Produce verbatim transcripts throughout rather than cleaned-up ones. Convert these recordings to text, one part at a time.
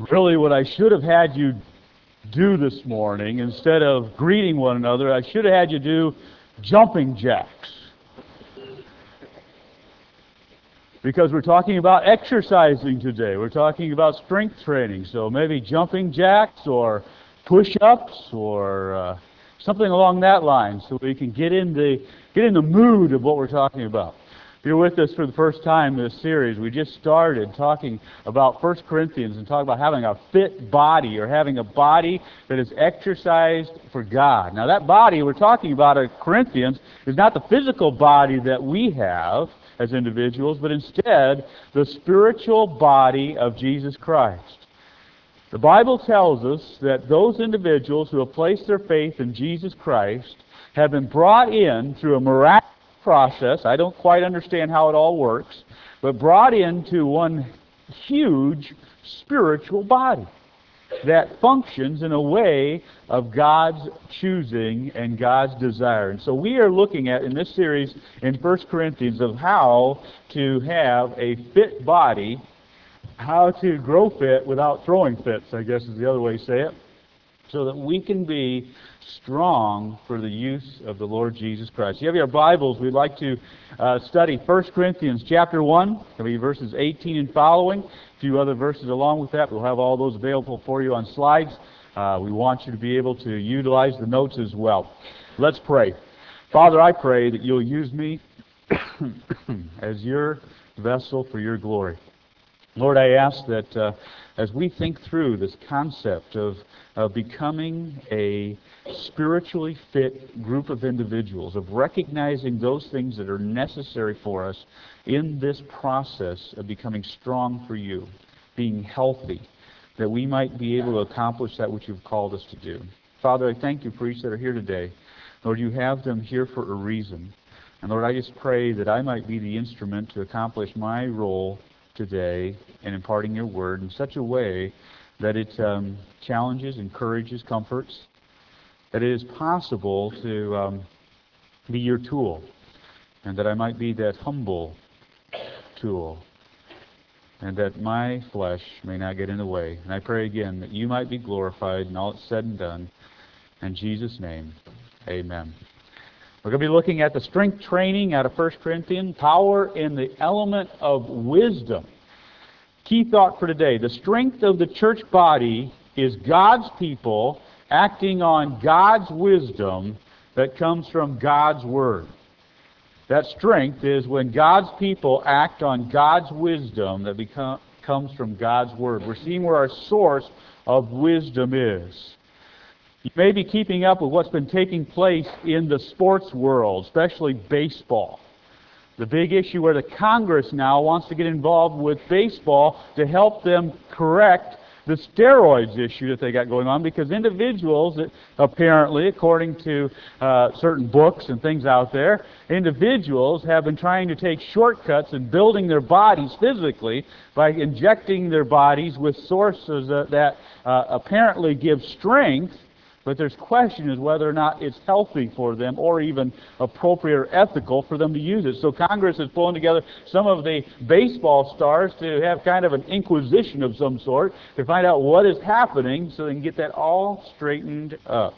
Really, what I should have had you do this morning, instead of greeting one another, I should have had you do jumping jacks. Because we're talking about exercising today. We're talking about strength training. So maybe jumping jacks or push-ups or uh, something along that line, so we can get in the get in the mood of what we're talking about. If you're with us for the first time in this series, we just started talking about First Corinthians and talking about having a fit body, or having a body that is exercised for God. Now that body we're talking about at Corinthians is not the physical body that we have as individuals, but instead the spiritual body of Jesus Christ. The Bible tells us that those individuals who have placed their faith in Jesus Christ have been brought in through a miraculous process. I don't quite understand how it all works, but brought into one huge spiritual body that functions in a way of God's choosing and God's desire. And so we are looking at, in this series in First Corinthians, of how to have a fit body, how to grow fit without throwing fits, I guess is the other way to say it, so that we can be strong for the use of the Lord Jesus Christ. If you have your Bibles, we'd like to uh, study First Corinthians chapter one. It'll be verses eighteen and following. A few other verses along with that. We'll have all those available for you on slides. Uh, we want you to be able to utilize the notes as well. Let's pray. Father, I pray that you'll use me as your vessel for your glory. Lord, I ask that uh, as we think through this concept of, of becoming a spiritually fit group of individuals, of recognizing those things that are necessary for us in this process of becoming strong for you, being healthy, that we might be able to accomplish that which you've called us to do. Father, I thank you for each that are here today. Lord, you have them here for a reason. And Lord, I just pray that I might be the instrument to accomplish my role today in imparting your word in such a way that it um, challenges, encourages, comforts, that it is possible to um, be your tool, and that I might be that humble tool, and that my flesh may not get in the way. And I pray again that you might be glorified in all that's said and done. In Jesus' name, amen. We're going to be looking at the strength training out of First Corinthians, power in the element of wisdom. Key thought for today: the strength of the church body is God's people acting on God's wisdom that comes from God's Word. That strength is when God's people act on God's wisdom that become, comes from God's Word. We're seeing where our source of wisdom is. You may be keeping up with what's been taking place in the sports world, especially baseball. The big issue where the Congress now wants to get involved with baseball to help them correct the steroids issue that they got going on, because individuals, that apparently, according to uh, certain books and things out there, individuals have been trying to take shortcuts in building their bodies physically by injecting their bodies with sources that, that uh, apparently give strength. But there's question as whether or not it's healthy for them or even appropriate or ethical for them to use it. So Congress is pulling together some of the baseball stars to have kind of an inquisition of some sort to find out what is happening so they can get that all straightened up.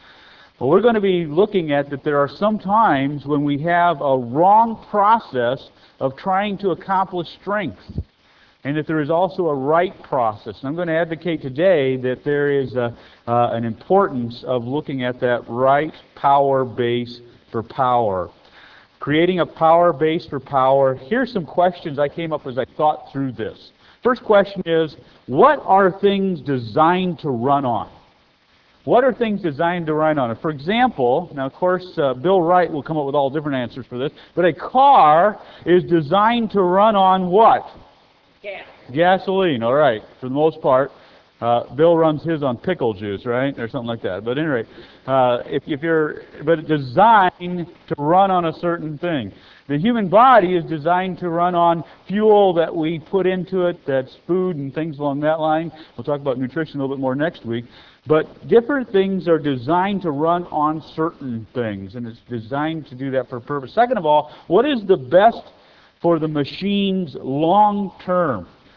Well, we're going to be looking at that there are some times when we have a wrong process of trying to accomplish strength, and that there is also a right process. And I'm going to advocate today that there is a, uh, an importance of looking at that right power base for power. Creating a power base for power. Here's some questions I came up with as I thought through this. First question is, what are things designed to run on? What are things designed to run on? For example, now of course uh, Bill Wright will come up with all different answers for this, but a car is designed to run on what? Gas. Gasoline, all right, for the most part. Uh, Bill runs his on pickle juice, right, or something like that. But anyway, uh, if, if you're, but it's designed to run on a certain thing. The human body is designed to run on fuel that we put into it, that's food and things along that line. We'll talk about nutrition a little bit more next week. But different things are designed to run on certain things, and it's designed to do that for a purpose. Second of all, what is the best for the machines long term?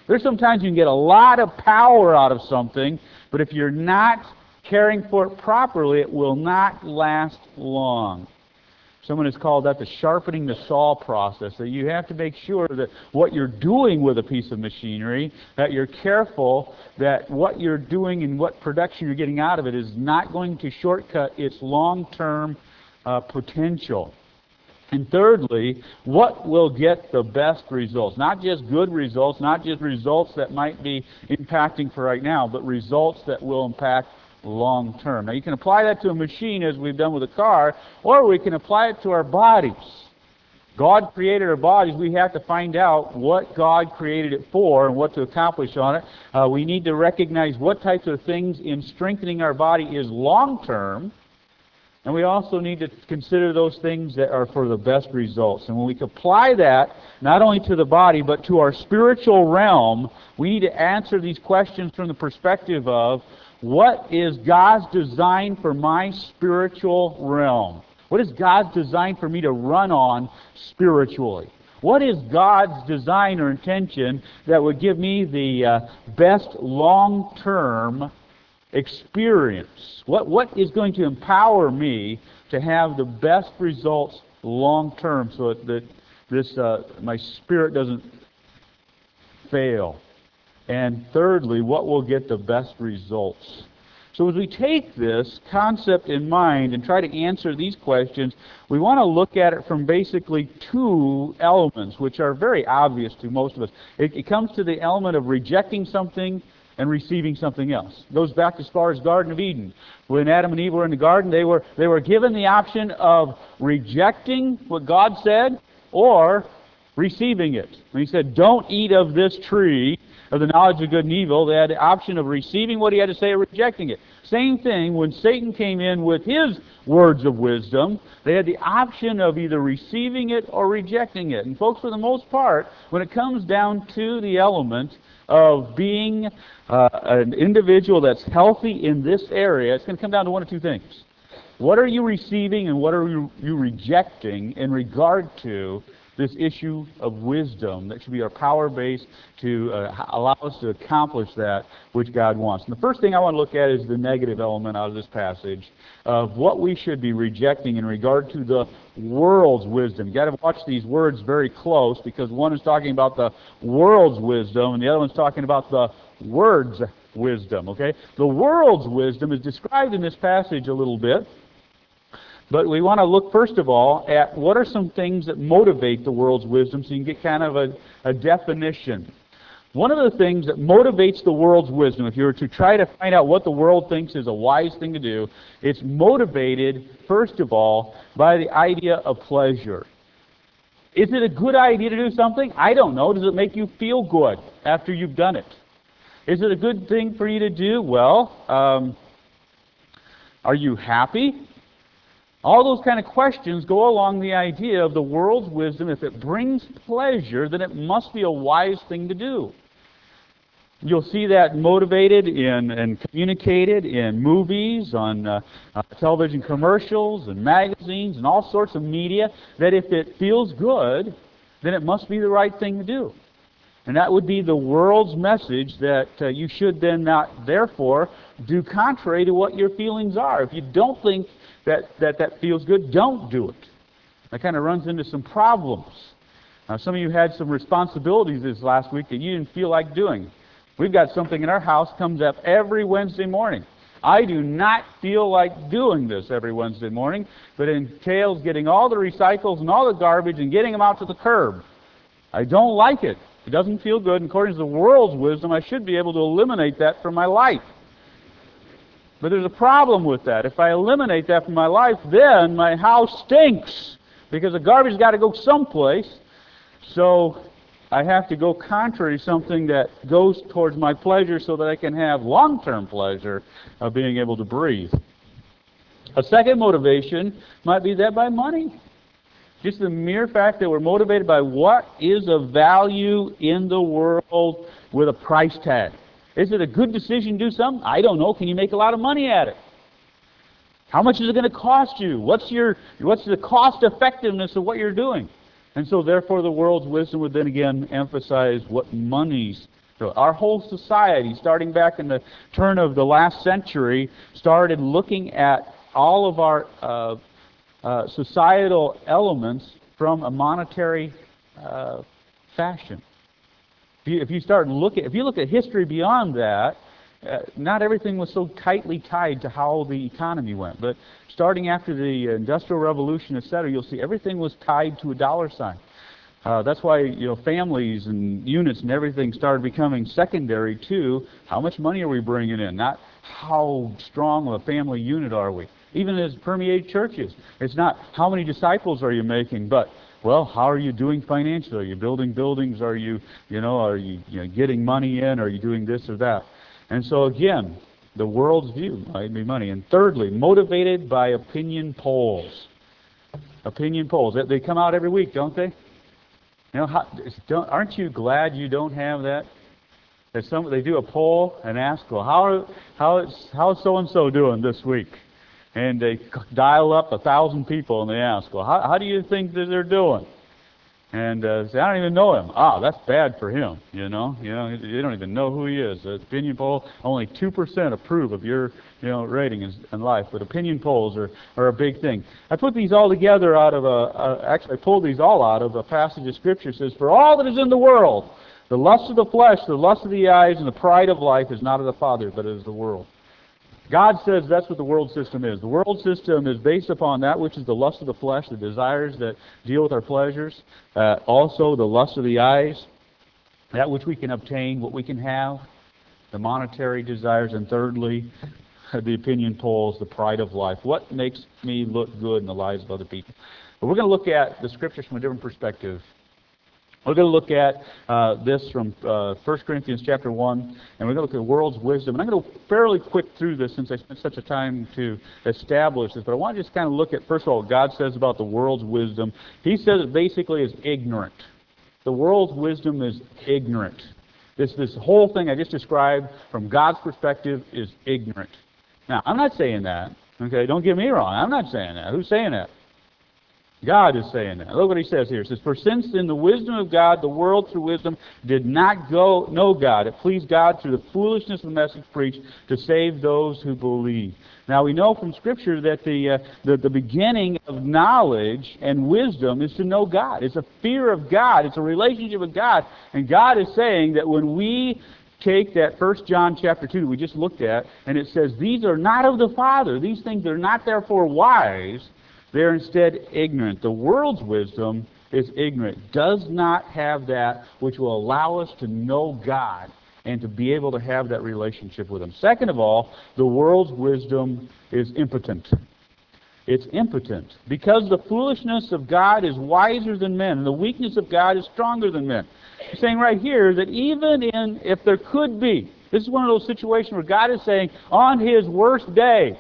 There's sometimes you can get a lot of power out of something, but if you're not caring for it properly, it will not last long. Someone has called that the sharpening the saw process, that you have to make sure that what you're doing with a piece of machinery, that you're careful that what you're doing and what production you're getting out of it is not going to shortcut its long-term uh, potential. And thirdly, what will get the best results? Not just good results, not just results that might be impacting for right now, but results that will impact long term. Now you can apply that to a machine as we've done with a car, or we can apply it to our bodies. God created our bodies. We have to find out what God created it for and what to accomplish on it. Uh, we need to recognize what types of things in strengthening our body is long term. And we also need to consider those things that are for the best results. And when we apply that, not only to the body, but to our spiritual realm, we need to answer these questions from the perspective of, what is God's design for my spiritual realm? What is God's design for me to run on spiritually? What is God's design or intention that would give me the uh, best long-term experience? What, what is going to empower me to have the best results long-term so that, that this uh, my spirit doesn't fail? And thirdly, what will get the best results? So as we take this concept in mind and try to answer these questions, we want to look at it from basically two elements, which are very obvious to most of us. It, it comes to the element of rejecting something and receiving something else. It goes back as far as Garden of Eden. When Adam and Eve were in the garden, they were, they were given the option of rejecting what God said or receiving it. When He said, don't eat of this tree of the knowledge of good and evil, they had the option of receiving what He had to say or rejecting it. Same thing when Satan came in with his words of wisdom, they had the option of either receiving it or rejecting it. And folks, for the most part, when it comes down to the element of being uh, an individual that's healthy in this area, it's going to come down to one of two things. What are you receiving and what are you, you rejecting in regard to this issue of wisdom that should be our power base to uh, allow us to accomplish that which God wants? And the first thing I want to look at is the negative element out of this passage of what we should be rejecting in regard to the world's wisdom. You've got to watch these words very close, because one is talking about the world's wisdom and the other one's talking about the Word's wisdom. Okay? The world's wisdom is described in this passage a little bit. But we want to look, first of all, at what are some things that motivate the world's wisdom, so you can get kind of a, a definition. One of the things that motivates the world's wisdom, if you were to try to find out what the world thinks is a wise thing to do, it's motivated, first of all, by the idea of pleasure. Is it a good idea to do something? I don't know. Does it make you feel good after you've done it? Is it a good thing for you to do? Well, um, are you happy? All those kind of questions go along the idea of the world's wisdom. If it brings pleasure, then it must be a wise thing to do. You'll see that motivated in and communicated in movies, on uh, uh, television commercials, and magazines, and all sorts of media, that if it feels good, then it must be the right thing to do. And that would be the world's message, that uh, you should then not, therefore, do contrary to what your feelings are. If you don't think that that, that feels good, don't do it. That kind of runs into some problems. Now, some of you had some responsibilities this last week that you didn't feel like doing. We've got something in our house comes up every Wednesday morning. I do not feel like doing this every Wednesday morning, but it entails getting all the recycles and all the garbage and getting them out to the curb. I don't like it. It doesn't feel good, and according to the world's wisdom, I should be able to eliminate that from my life. But there's a problem with that. If I eliminate that from my life, then my house stinks, because the garbage has got to go someplace. So I have to go contrary to something that goes towards my pleasure so that I can have long-term pleasure of being able to breathe. A second motivation might be that by money. Just the mere fact that we're motivated by what is of value in the world with a price tag. Is it a good decision to do something? I don't know. Can you make a lot of money at it? How much is it going to cost you? What's your what's the cost effectiveness of what you're doing? And so therefore the world's wisdom would then again emphasize what money's So our whole society, starting back in the turn of the last century, started looking at all of our uh, uh, societal elements from a monetary uh, fashion. If you, if you start looking, if you look at history beyond that, uh, not everything was so tightly tied to how the economy went. But starting after the Industrial Revolution, et cetera, you'll see everything was tied to a dollar sign. Uh, that's why, you know, families and units and everything started becoming secondary to how much money are we bringing in, not how strong of a family unit are we. Even as permeated churches, it's not how many disciples are you making, but, well, how are you doing financially? Are you building buildings? Are you, you know, are you, you know, getting money in? Are you doing this or that? And so again, the world's view might be money. And thirdly, motivated by opinion polls. Opinion polls. They come out every week, don't they? You know, how, don't, aren't you glad you don't have that? That some they do a poll and ask, well, how are, how is how is so and so doing this week? And they dial up a thousand people and they ask, well, how, how do you think that they're doing? And uh, say, I don't even know him. Ah, that's bad for him. You know, you know, you don't even know who he is. The opinion poll, only two percent approve of your, you know, rating in, in life. But opinion polls are, are a big thing. I put these all together out of a, a. Actually, I pulled these all out of a passage of Scripture. It says, "For all that is in the world, the lust of the flesh, the lust of the eyes, and the pride of life is not of the Father, but is the world." God says that's what the world system is. The world system is based upon that which is the lust of the flesh, the desires that deal with our pleasures, uh, also the lust of the eyes, that which we can obtain, what we can have, the monetary desires, and thirdly, the opinion polls, the pride of life. What makes me look good in the lives of other people? But we're going to look at the Scriptures from a different perspective. We're going to look at uh, this from uh, First Corinthians chapter one, and we're going to look at the world's wisdom. And I'm going to go fairly quick through this since I spent such a time to establish this. But I want to just kind of look at, first of all, what God says about the world's wisdom. He says it basically is ignorant. The world's wisdom is ignorant. This, this whole thing I just described from God's perspective is ignorant. Now, I'm not saying that. Okay, don't get me wrong. I'm not saying that. Who's saying that? God is saying that. Look what he says here. It says, "For since in the wisdom of God, the world through wisdom did not go know God, it pleased God through the foolishness of the message preached to save those who believe." Now we know from Scripture that the, uh, the the beginning of knowledge and wisdom is to know God. It's a fear of God. It's a relationship with God. And God is saying that when we take that First John chapter two that we just looked at, and it says, "These are not of the Father. These things are not therefore wise. They're instead ignorant." The world's wisdom is ignorant, does not have that which will allow us to know God and to be able to have that relationship with Him. Second of all, the world's wisdom is impotent. It's impotent because the foolishness of God is wiser than men, and the weakness of God is stronger than men. He's saying right here that even in, if there could be, this is one of those situations where God is saying, on His worst day,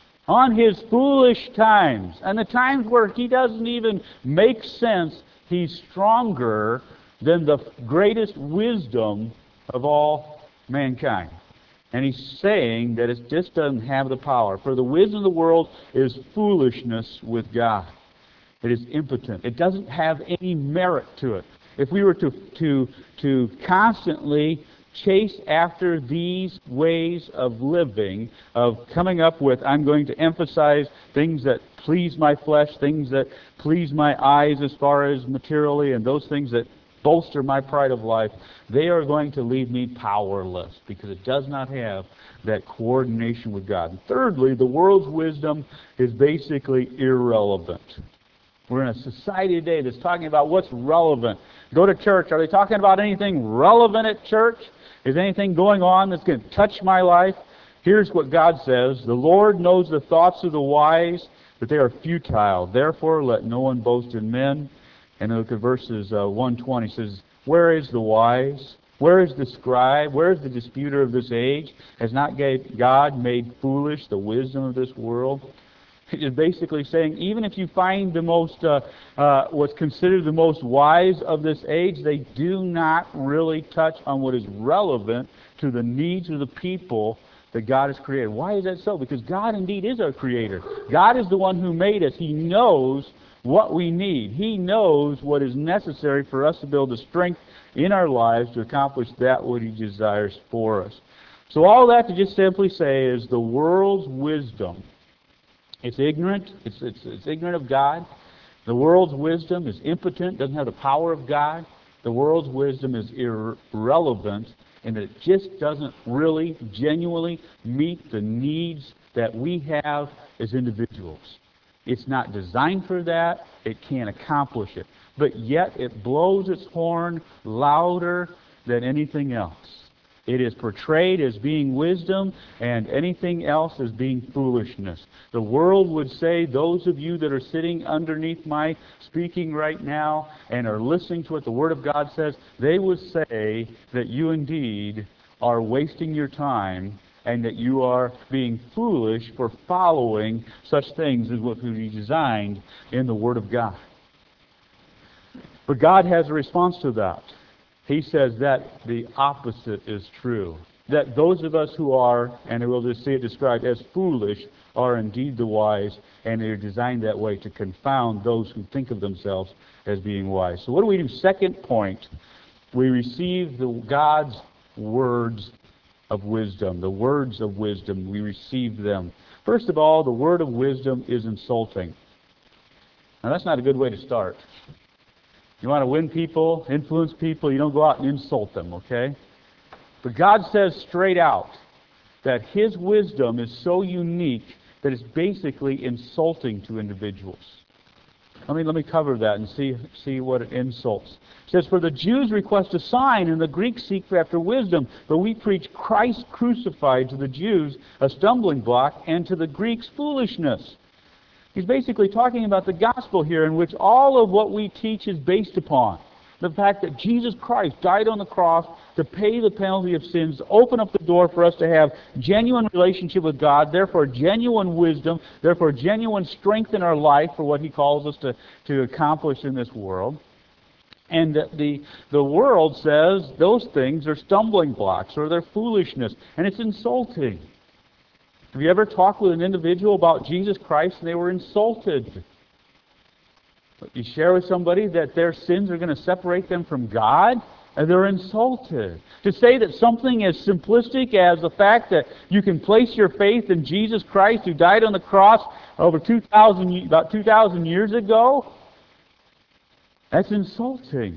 on His foolish times, and the times where He doesn't even make sense, He's stronger than the greatest wisdom of all mankind. And He's saying that it just doesn't have the power. For the wisdom of the world is foolishness with God. It is impotent. It doesn't have any merit to it. If we were to, to, to constantly chase after these ways of living, of coming up with, I'm going to emphasize things that please my flesh, things that please my eyes as far as materially, and those things that bolster my pride of life, they are going to leave me powerless because it does not have that coordination with God. And thirdly, the world's wisdom is basically irrelevant. We're in a society today that's talking about what's relevant. Go to church. Are they talking about anything relevant at church? Is anything going on that's going to touch my life? Here's what God says. "The Lord knows the thoughts of the wise, but they are futile. Therefore, let no one boast in men." And look at verses uh, one twenty. It says, "Where is the wise? Where is the scribe? Where is the disputer of this age? Has not God made foolish the wisdom of this world?" It is basically saying, even if you find the most, uh, uh, what's considered the most wise of this age, they do not really touch on what is relevant to the needs of the people that God has created. Why is that so? Because God indeed is our Creator. God is the one who made us. He knows what we need. He knows what is necessary for us to build the strength in our lives to accomplish that what He desires for us. So all that to just simply say is the world's wisdom. It's ignorant. It's, it's, it's ignorant of God. The world's wisdom is impotent, doesn't have the power of God. The world's wisdom is irrelevant, and it just doesn't really, genuinely meet the needs that we have as individuals. It's not designed for that. It can't accomplish it. But yet it blows its horn louder than anything else. It is portrayed as being wisdom, and anything else as being foolishness. The world would say, those of you that are sitting underneath my speaking right now and are listening to what the Word of God says, they would say that you indeed are wasting your time and that you are being foolish for following such things as what would be designed in the Word of God. But God has a response to that. He says that the opposite is true. That those of us who are, and we'll just see it described as foolish, are indeed the wise, and they're designed that way to confound those who think of themselves as being wise. So what do we do? Second point, we receive the God's words of wisdom. The words of wisdom, we receive them. First of all, the word of wisdom is insulting. Now that's not a good way to start. You want to win people, influence people, you don't go out and insult them, okay? But God says straight out that His wisdom is so unique that it's basically insulting to individuals. Let me, let me cover that and see, see what it insults. It says, for the Jews request a sign, and the Greeks seek after wisdom, but we preach Christ crucified, to the Jews a stumbling block, and to the Greeks foolishness. He's basically talking about the gospel here, in which all of what we teach is based upon. The fact that Jesus Christ died on the cross to pay the penalty of sins, to open up the door for us to have genuine relationship with God, therefore genuine wisdom, therefore genuine strength in our life for what He calls us to, to accomplish in this world. And the, the world says those things are stumbling blocks or they're foolishness, and it's insulting. Have you ever talked with an individual about Jesus Christ and they were insulted? You share with somebody that their sins are going to separate them from God, and they're insulted. To say that something as simplistic as the fact that you can place your faith in Jesus Christ, who died on the cross over two thousand, about two thousand years ago, that's insulting.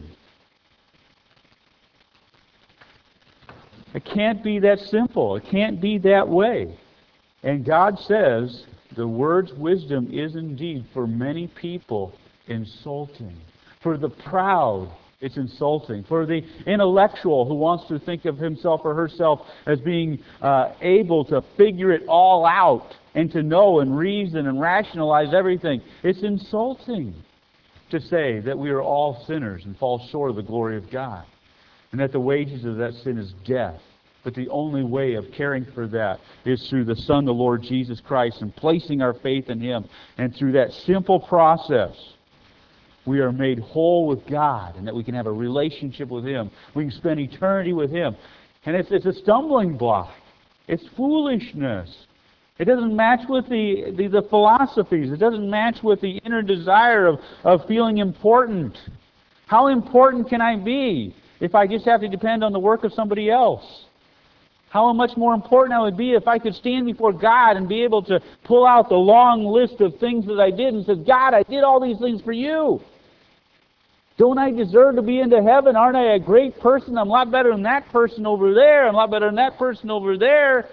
It can't be that simple. It can't be that way. And God says the word's wisdom is indeed for many people insulting. For the proud, it's insulting. For the intellectual who wants to think of himself or herself as being uh, able to figure it all out and to know and reason and rationalize everything, it's insulting to say that we are all sinners and fall short of the glory of God, and that the wages of that sin is death. But the only way of caring for that is through the Son, the Lord Jesus Christ, and placing our faith in Him. And through that simple process, we are made whole with God, and that we can have a relationship with Him. We can spend eternity with Him. And it's, it's a stumbling block. It's foolishness. It doesn't match with the, the, the philosophies. It doesn't match with the inner desire of, of feeling important. How important can I be if I just have to depend on the work of somebody else? How much more important I would be if I could stand before God and be able to pull out the long list of things that I did and say, God, I did all these things for you. Don't I deserve to be into heaven? Aren't I a great person? I'm a lot better than that person over there. I'm a lot better than that person over there.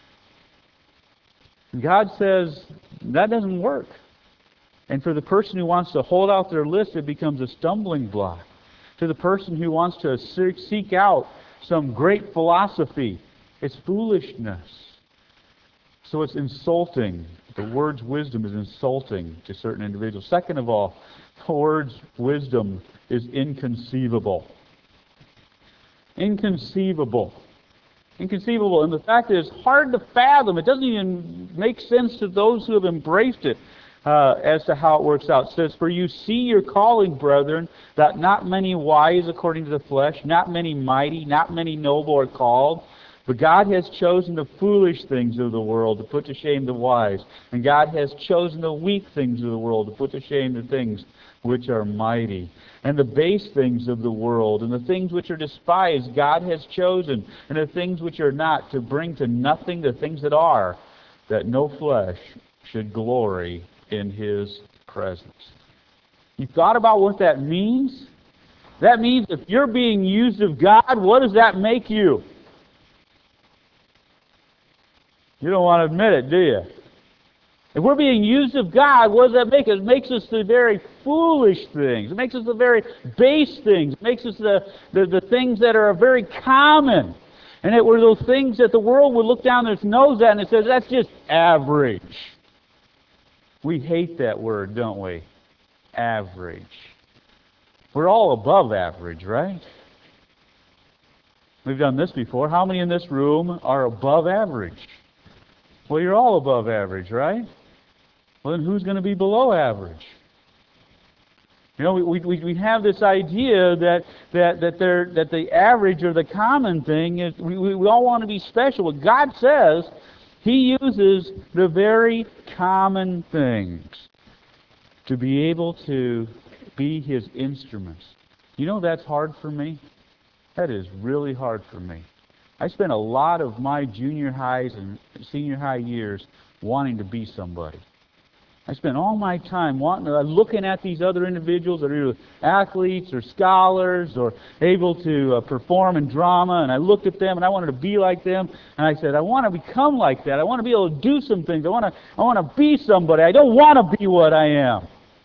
And God says, that doesn't work. And for the person who wants to hold out their list, it becomes a stumbling block. To the person who wants to seek out some great philosophy, it's foolishness. So it's insulting. The word's wisdom is insulting to certain individuals. Second of all, the word's wisdom is inconceivable. Inconceivable. Inconceivable. And the fact is, it's hard to fathom. It doesn't even make sense to those who have embraced it uh, as to how it works out. It says, for you see your calling, brethren, that not many wise according to the flesh, not many mighty, not many noble are called. But God has chosen the foolish things of the world to put to shame the wise. And God has chosen the weak things of the world to put to shame the things which are mighty. And the base things of the world and the things which are despised God has chosen. And the things which are not, to bring to nothing the things that are, that no flesh should glory in His presence. You thought about what that means? That means if you're being used of God, what does that make you? You don't want to admit it, do you? If we're being used of God, what does that make us? It makes us the very foolish things. It makes us the very base things. It makes us the, the, the things that are very common. And it were those things that the world would look down its nose at and it says, that's just average. We hate that word, don't we? Average. We're all above average, right? We've done this before. How many in this room are above average? Well, you're all above average, right? Well, then who's going to be below average? You know, we, we, we have this idea that that that they're, that the average or the common thing is we, we, we all want to be special. What God says, He uses the very common things to be able to be His instruments. You know that's hard for me? That is really hard for me. I spent a lot of my junior highs and senior high years wanting to be somebody. I spent all my time wanting to, looking at these other individuals that are either athletes or scholars or able to uh, perform in drama, and I looked at them and I wanted to be like them, and I said, I want to become like that. I want to be able to do some things. I want to, I want to be somebody. I don't want to be what I am.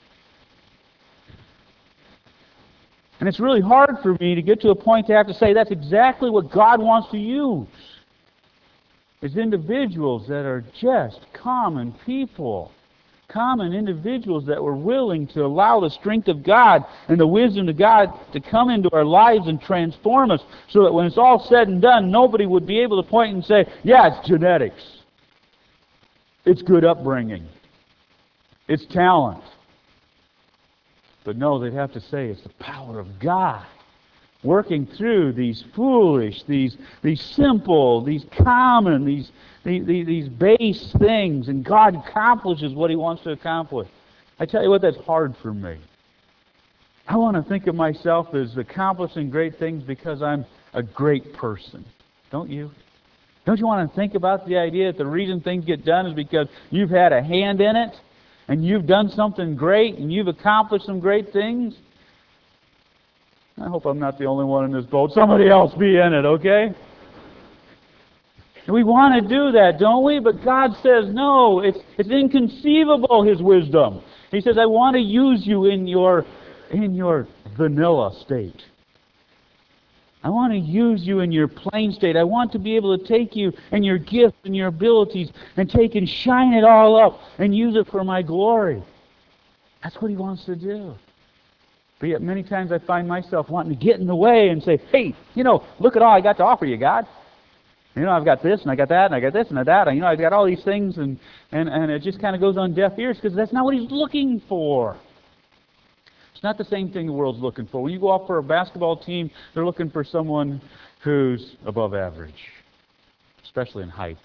And it's really hard for me to get to a point to have to say that's exactly what God wants to use. It's individuals that are just common people. Common individuals that were willing to allow the strength of God and the wisdom of God to come into our lives and transform us so that when it's all said and done, nobody would be able to point and say, yeah, it's genetics. It's good upbringing. It's talent. But no, they'd have to say it's the power of God working through these foolish, these these simple, these common, these, these, these base things, and God accomplishes what He wants to accomplish. I tell you what, that's hard for me. I want to think of myself as accomplishing great things because I'm a great person. Don't you? Don't you want to think about the idea that the reason things get done is because you've had a hand in it? And you've done something great, and you've accomplished some great things? I hope I'm not the only one in this boat. Somebody else be in it, okay? And we want to do that, don't we? But God says, no, it's, it's inconceivable, His wisdom. He says, I want to use you in your, in your vanilla state. I want to use you in your plain state. I want to be able to take you and your gifts and your abilities and take and shine it all up and use it for my glory. That's what He wants to do. But yet many times I find myself wanting to get in the way and say, hey, you know, look at all I got to offer you, God. You know, I've got this and I got that and I got this and that. And, you know, I've got all these things and, and, and it just kind of goes on deaf ears because that's not what He's looking for. It's not the same thing the world's looking for. When you go out for a basketball team, they're looking for someone who's above average, especially in height.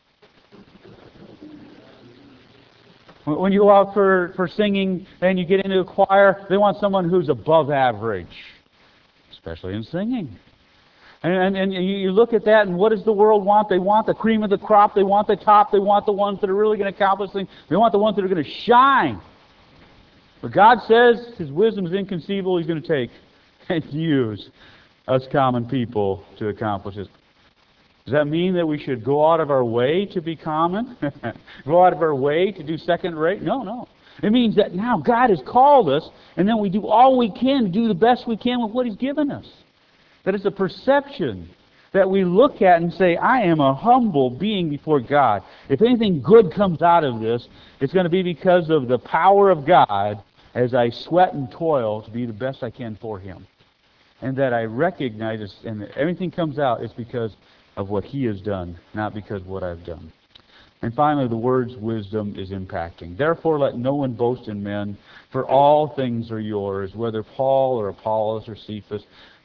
When you go out for, for singing and you get into a choir, they want someone who's above average, especially in singing. And, and, and you look at that, and what does the world want? They want the cream of the crop. They want the top. They want the ones that are really going to accomplish things. They want the ones that are going to shine. But God says His wisdom is inconceivable. He's going to take and use us common people to accomplish it. Does that mean that we should go out of our way to be common? Go out of our way to do second rate? No, no. It means that now God has called us, and then we do all we can to do the best we can with what He's given us. That it's a perception that we look at and say, I am a humble being before God. If anything good comes out of this, it's going to be because of the power of God as I sweat and toil to be the best I can for Him. And that I recognize this, and that everything comes out, it's because of what He has done, not because of what I've done. And finally, the word's wisdom is impacting. Therefore, let no one boast in men, for all things are yours, whether Paul or Apollos or Cephas,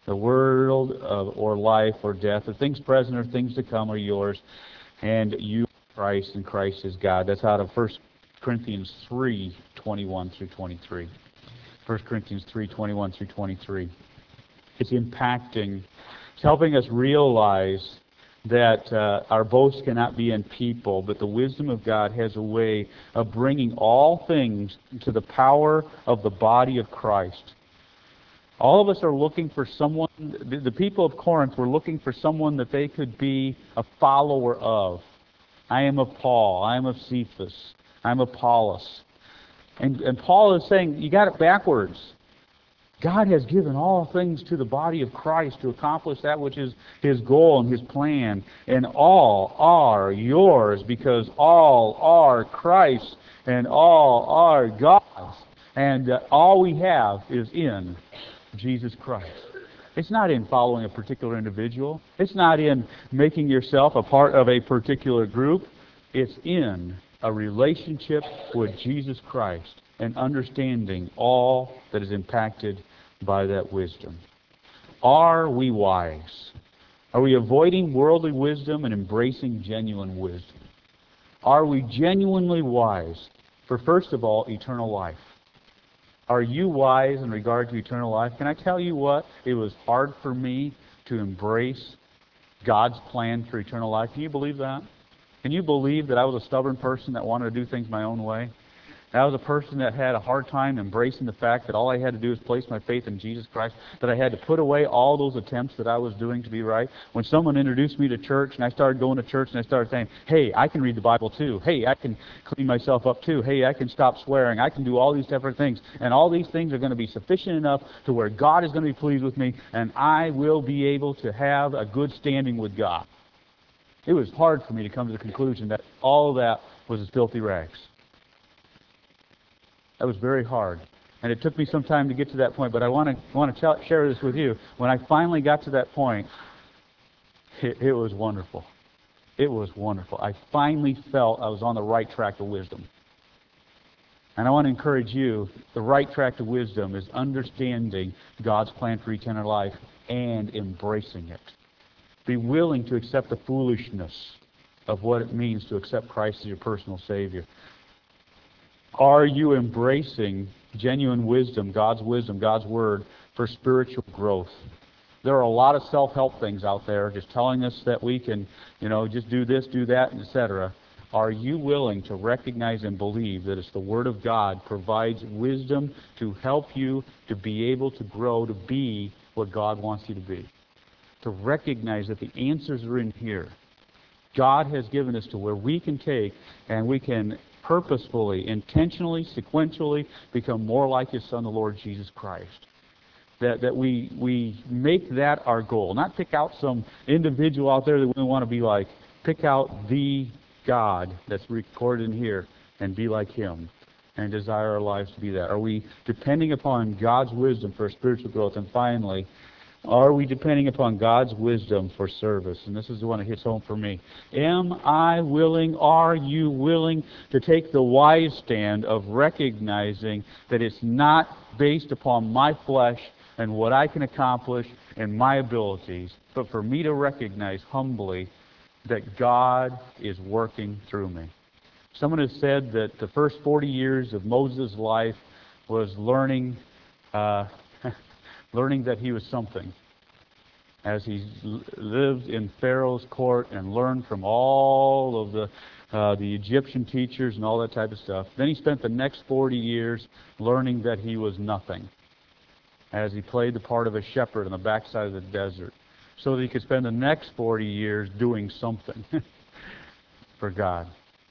The world of, or life or death, the things present or things to come are yours, and you are Christ, and Christ is God. That's out of First Corinthians three, twenty-one through twenty-three. First Corinthians three, twenty-one through twenty-three. It's impacting, it's helping us realize that uh, our boast cannot be in people, but the wisdom of God has a way of bringing all things to the power of the body of Christ. All of us are looking for someone, the, the people of Corinth were looking for someone that they could be a follower of. I am of Paul, I am of Cephas, I am of Apollos. And, and Paul is saying, you got it backwards. God has given all things to the body of Christ to accomplish that which is His goal and His plan. And all are yours because all are Christ and all are God's. And uh, all we have is in Jesus Christ. It's not in following a particular individual. It's not in making yourself a part of a particular group. It's in a relationship with Jesus Christ and understanding all that is impacted by that wisdom. Are we wise? Are we avoiding worldly wisdom and embracing genuine wisdom? Are we genuinely wise for, first of all, eternal life? Are you wise in regard to eternal life? Can I tell you what? It was hard for me to embrace God's plan for eternal life. Can you believe that? Can you believe that I was a stubborn person that wanted to do things my own way? I was a person that had a hard time embracing the fact that all I had to do was place my faith in Jesus Christ, that I had to put away all those attempts that I was doing to be right. When someone introduced me to church and I started going to church and I started saying, hey, I can read the Bible too. Hey, I can clean myself up too. Hey, I can stop swearing. I can do all these different things. And all these things are going to be sufficient enough to where God is going to be pleased with me and I will be able to have a good standing with God. It was hard for me to come to the conclusion that all of that was as filthy rags. That was very hard. And it took me some time to get to that point, but I want to want to ch- share this with you. When I finally got to that point, it, it was wonderful. It was wonderful. I finally felt I was on the right track to wisdom. And I want to encourage you, the right track to wisdom is understanding God's plan for eternal life and embracing it. Be willing to accept the foolishness of what it means to accept Christ as your personal Savior. Are you embracing genuine wisdom, God's wisdom, God's Word, for spiritual growth? There are a lot of self-help things out there just telling us that we can, you know, just do this, do that, et cetera. Are you willing to recognize and believe that it's the Word of God provides wisdom to help you to be able to grow to be what God wants you to be? To recognize that the answers are in here. God has given us to where we can take and we can purposefully, intentionally, sequentially become more like His Son, the Lord Jesus Christ. That that we we make that our goal. Not pick out some individual out there that we want to be like. Pick out the God that's recorded in here and be like Him and desire our lives to be that. Are we depending upon God's wisdom for spiritual growth? And finally, are we depending upon God's wisdom for service? And this is the one that hits home for me. Am I willing, are you willing to take the wise stand of recognizing that it's not based upon my flesh and what I can accomplish and my abilities, but for me to recognize humbly that God is working through me? Someone has said that the first forty years of Moses' life was learning uh, learning that he was something, as he lived in Pharaoh's court and learned from all of the uh, the Egyptian teachers and all that type of stuff. Then he spent the next forty years learning that he was nothing, as he played the part of a shepherd on the backside of the desert, so that he could spend the next forty years doing something for God.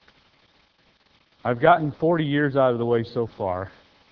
I've gotten forty years out of the way so far.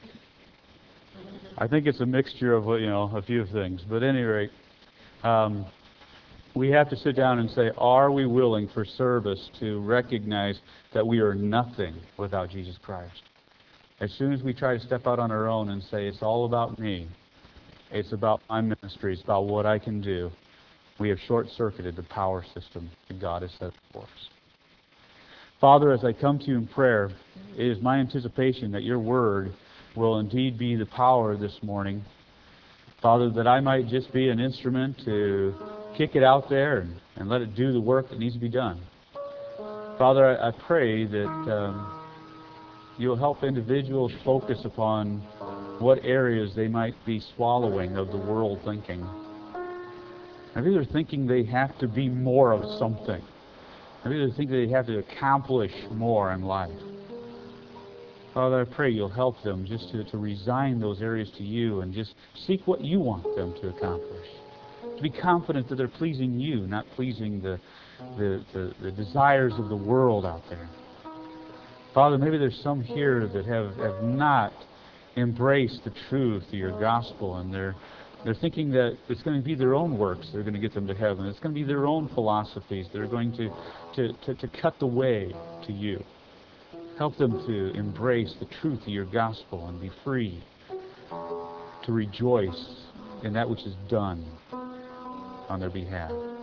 I think it's a mixture of, you know, a few things. But at any rate, um, we have to sit down and say, are we willing for service to recognize that we are nothing without Jesus Christ? As soon as we try to step out on our own and say, it's all about me, it's about my ministry, it's about what I can do, we have short-circuited the power system that God has set for us. Father, as I come to you in prayer, it is my anticipation that your word will indeed be the power this morning Father, that I might just be an instrument to kick it out there and, and let it do the work that needs to be done. Father, I, I pray that um, you'll help individuals focus upon what areas they might be swallowing of the world thinking. Maybe they're thinking they have to be more of something. Maybe they think they have to accomplish more in life. Father, I pray you'll help them just to, to resign those areas to you and just seek what you want them to accomplish. To be confident that they're pleasing you, not pleasing the, the, the, the desires of the world out there. Father, maybe there's some here that have, have not embraced the truth of your gospel, and they're they're thinking that it's going to be their own works that are going to get them to heaven. It's going to be their own philosophies that are going to, to, to, to cut the way to you. Help them to embrace the truth of your gospel and be free to rejoice in that which is done on their behalf.